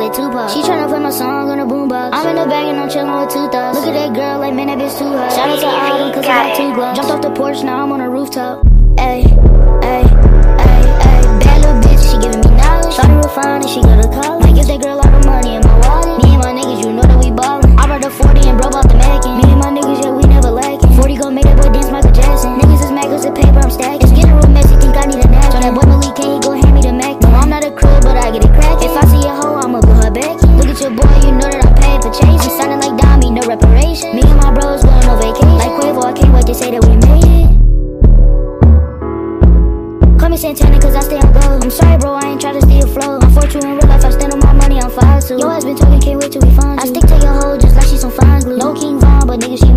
like Tupac. She tryna play my song on a boombox. I'm in the bag and I'm chillin' with 2 thoughts. Look at that girl, like man, that bitch too hot. Shout out to Autumn, cause I got 2 glocks. Jumped off the porch, now I'm on a rooftop. Ayy, ayy, ayy, ayy. Bad little bitch, she giving me knowledge. Shawty real fine and she go to college. Might give that girl all the money in my wallet. Me and my niggas, you know that we ballin'. I brought the 40 and broke out the Mackin. Me and my niggas, yeah, we never lacking. 40 gon' make that boy dance Michael Jackson. Niggas is mad cause the paper I'm stacking. It's getting real messy, think I need a nap. So that boy Malik, can you go hand me the Mac? No, I'm not a crib, but I get it crackin'. If I see a hoe, I'ma put her back in. Look at your boy, you know that I'm paid for chasing. I'm sounding like Dami, no reparation. Me and my bros going on vacation. Like Quavo, I can't wait to say that we made it. Call me Santana cause I stay on go. I'm sorry bro, I ain't try to steal flow. I'm 4-2 in real life, I stand on my money, I'm 5-2. Yo ass been talking, can't wait till we find you. I stick to your hoe just like she's some fine glue. No King Von, but nigga she